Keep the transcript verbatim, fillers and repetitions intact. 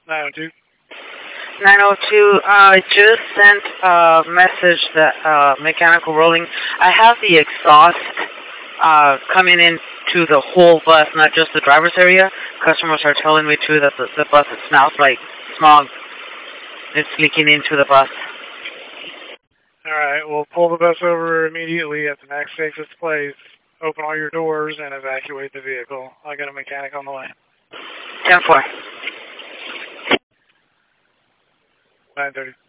nine oh two. nine oh two, uh, I just sent a message that, uh, mechanical rolling. I have the exhaust, uh, coming in to the whole bus, not just the driver's area. Customers are telling me, too, that the, the bus smells like smog. It's leaking into the bus. Alright, we'll pull the bus over immediately at the next safest place, open all your doors, and evacuate the vehicle. I got a mechanic on the line. ten four. nine thirty.